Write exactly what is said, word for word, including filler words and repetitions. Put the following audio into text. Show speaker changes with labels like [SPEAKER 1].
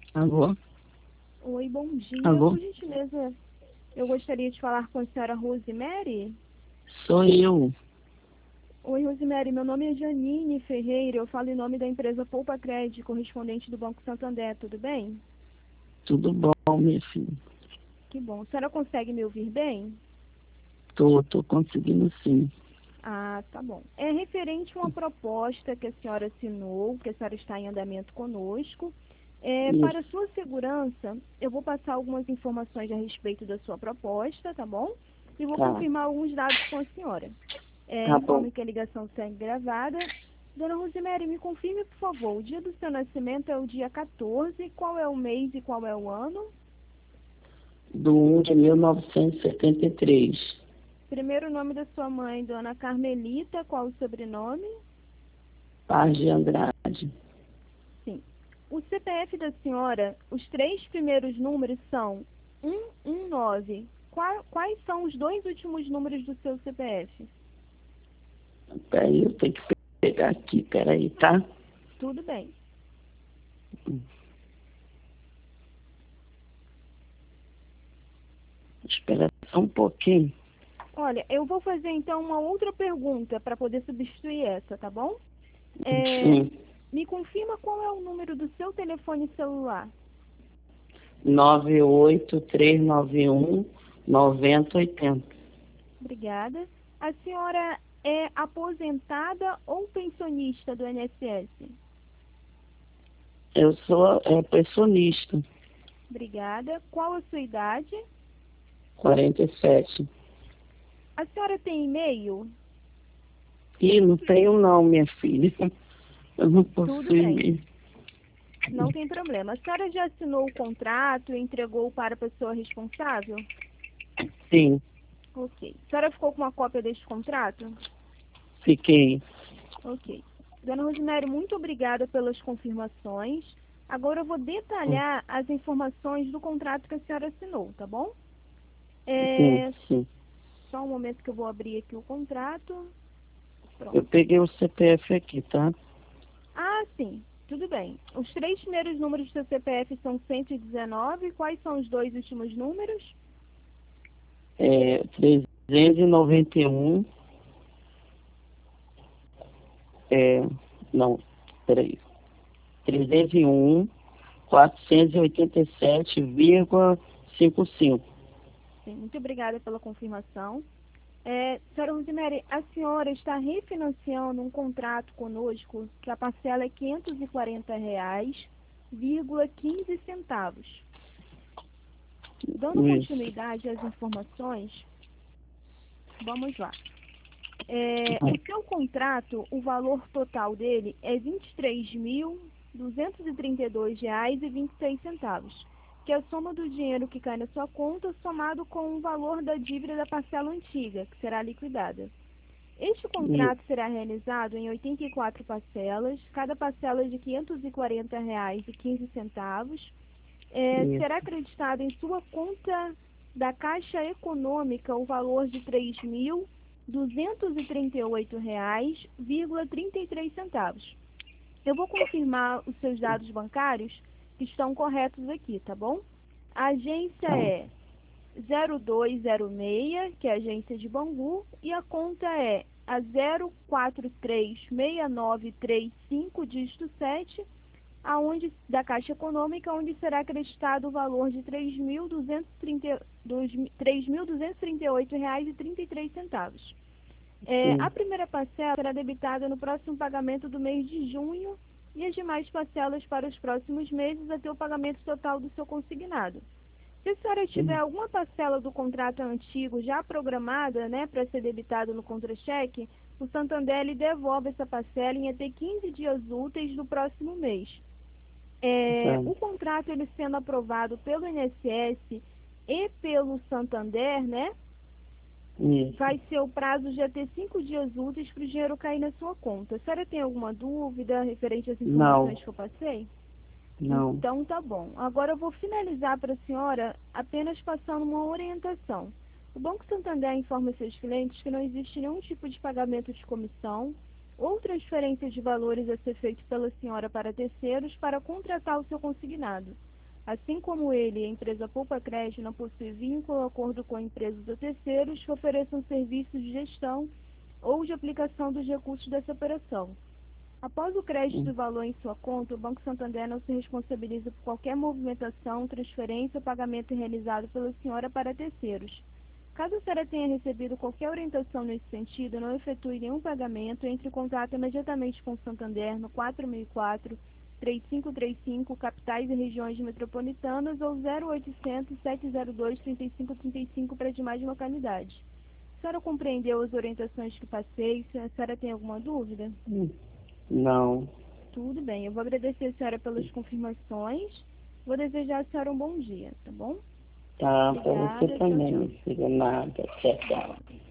[SPEAKER 1] Alô?
[SPEAKER 2] Oi, bom dia.
[SPEAKER 1] Alô?
[SPEAKER 2] Por gentileza, eu gostaria de falar com a senhora Rosemary.
[SPEAKER 1] Sou eu.
[SPEAKER 2] Oi, Rosemary, meu nome é Janine Ferreira, eu falo em nome da empresa Poupa Crédito, correspondente do Banco Santander, tudo bem?
[SPEAKER 1] Tudo bom, minha filha?
[SPEAKER 2] Que bom. A senhora consegue me ouvir bem?
[SPEAKER 1] Tô, tô conseguindo sim.
[SPEAKER 2] Ah, tá bom. É referente a uma proposta que a senhora assinou, que a senhora está em andamento conosco. É, para
[SPEAKER 1] Isso,
[SPEAKER 2] sua segurança, eu vou passar algumas informações a respeito da sua proposta, tá bom? E vou
[SPEAKER 1] tá.
[SPEAKER 2] confirmar alguns dados com a senhora. É,
[SPEAKER 1] Tá bom.
[SPEAKER 2] informe que a ligação segue gravada. Dona Rosemary, me confirme, por favor, o dia do seu nascimento é o dia quatorze, qual é o mês e qual é o ano?
[SPEAKER 1] Do um de mil novecentos e setenta e três.
[SPEAKER 2] Primeiro nome da sua mãe, Dona Carmelita, qual o sobrenome?
[SPEAKER 1] Paz de Andrade.
[SPEAKER 2] Sim. O C P F da senhora, os três primeiros números são cento e dezenove. Qua- Quais são os dois últimos números do seu C P F?
[SPEAKER 1] Peraí, eu tenho que pegar aqui, peraí, tá?
[SPEAKER 2] Tudo bem.
[SPEAKER 1] Espera só um pouquinho.
[SPEAKER 2] Olha, eu vou fazer então uma outra pergunta para poder substituir essa, tá bom? É,
[SPEAKER 1] Sim.
[SPEAKER 2] me confirma qual é o número do seu telefone celular.
[SPEAKER 1] nove oito três nove um nove zero oito zero.
[SPEAKER 2] Obrigada. A senhora é aposentada ou pensionista do I N S S?
[SPEAKER 1] Eu sou é, pensionista.
[SPEAKER 2] Obrigada. Qual a sua idade?
[SPEAKER 1] quarenta e sete.
[SPEAKER 2] A senhora tem e-mail?
[SPEAKER 1] Ih, não tenho não, minha filha. Eu não
[SPEAKER 2] Tudo
[SPEAKER 1] possuo
[SPEAKER 2] bem,
[SPEAKER 1] mesmo.
[SPEAKER 2] não tem problema. A senhora já assinou o contrato e entregou para a pessoa responsável?
[SPEAKER 1] Sim,
[SPEAKER 2] Ok. A senhora ficou com uma cópia deste contrato?
[SPEAKER 1] fiquei.
[SPEAKER 2] Ok. Dona Rosemary, muito obrigada pelas confirmações. Agora eu vou detalhar as informações do contrato que a senhora assinou, tá bom?
[SPEAKER 1] Sim,
[SPEAKER 2] É
[SPEAKER 1] sim.
[SPEAKER 2] só um momento que eu vou abrir aqui o contrato.
[SPEAKER 1] Eu
[SPEAKER 2] Pronto.
[SPEAKER 1] peguei o C P F aqui, tá?
[SPEAKER 2] Ah, sim. Tudo bem. Os três primeiros números do seu C P F são cento e dezenove. Quais são os dois últimos números?
[SPEAKER 1] É trezentos e noventa e um. É, não, peraí. trezentos e um, quatrocentos e oitenta e sete vírgula cinquenta e cinco.
[SPEAKER 2] Sim, muito obrigada pela confirmação. É, senhora Rosemary, a senhora está refinanciando um contrato conosco que a parcela é quinhentos e quarenta reais, vírgula quinze centavos. Dando
[SPEAKER 1] Isso.
[SPEAKER 2] continuidade às informações, vamos lá. É, o seu contrato, o valor total dele é vinte e três mil duzentos e trinta e dois reais e vinte e seis centavos, que é a soma do dinheiro que cai na sua conta somado com o valor da dívida da parcela antiga, que será liquidada. Este
[SPEAKER 1] Isso.
[SPEAKER 2] contrato será realizado em oitenta e quatro parcelas, cada parcela de quinhentos e quarenta reais e quinze centavos. É, será
[SPEAKER 1] Isso.
[SPEAKER 2] acreditado em sua conta da Caixa Econômica o valor de três mil duzentos e trinta e oito reais, vírgula trinta e três centavos. Eu vou confirmar os seus dados bancários que estão corretos aqui, tá bom? A agência
[SPEAKER 1] Tá.
[SPEAKER 2] é zero dois zero seis, que é a agência de Bangu, e a conta é a zero quatro três seis nove três cinco, dígito sete, aonde, da Caixa Econômica, onde será acreditado o valor de três mil duzentos e trinta e oito reais e trinta e três centavos. É, a
[SPEAKER 1] Sim.
[SPEAKER 2] primeira parcela será debitada no próximo pagamento do mês de junho e as demais parcelas para os próximos meses até o pagamento total do seu consignado. Se a senhora tiver
[SPEAKER 1] Sim.
[SPEAKER 2] alguma parcela do contrato antigo já programada, né, para ser debitado no contra-cheque, o Santander lhe devolve essa parcela em até quinze dias úteis do próximo mês. É,
[SPEAKER 1] Tá.
[SPEAKER 2] o contrato ele sendo aprovado pelo I N S S e pelo Santander, né,
[SPEAKER 1] Isso.
[SPEAKER 2] vai ser o prazo de até cinco dias úteis para o dinheiro cair na sua conta. A senhora tem alguma dúvida referente às
[SPEAKER 1] Não.
[SPEAKER 2] informações que eu passei?
[SPEAKER 1] Não.
[SPEAKER 2] Então tá bom. Agora eu vou finalizar para a senhora apenas passando uma orientação. O Banco Santander informa seus clientes que não existe nenhum tipo de pagamento de comissão ou transferência de valores a ser feito pela senhora para terceiros para contratar o seu consignado. Assim como ele, a empresa Poupa Crédito não possui vínculo ou acordo com empresas ou terceiros que ofereçam serviços de gestão ou de aplicação dos recursos dessa operação. Após o crédito do valor em sua conta, o Banco Santander não se responsabiliza por qualquer movimentação, transferência ou pagamento realizado pela senhora para terceiros. Caso a senhora tenha recebido qualquer orientação nesse sentido, não efetue nenhum pagamento, entre em contato imediatamente com o Santander no quatro mil e quatro, três cinco três cinco, capitais e regiões metropolitanas, ou zero oitocentos, sete zero dois, trinta e cinco trinta e cinco para demais localidades. A senhora compreendeu as orientações que passei? A senhora tem alguma dúvida?
[SPEAKER 1] Hum, Não.
[SPEAKER 2] Tudo bem, eu vou agradecer a senhora pelas confirmações. Vou desejar a senhora um bom dia, tá bom?
[SPEAKER 1] Tá, para você
[SPEAKER 2] Obrigada, tchau,
[SPEAKER 1] também,
[SPEAKER 2] tchau.
[SPEAKER 1] minha filha. Nada. Tchau, tchau.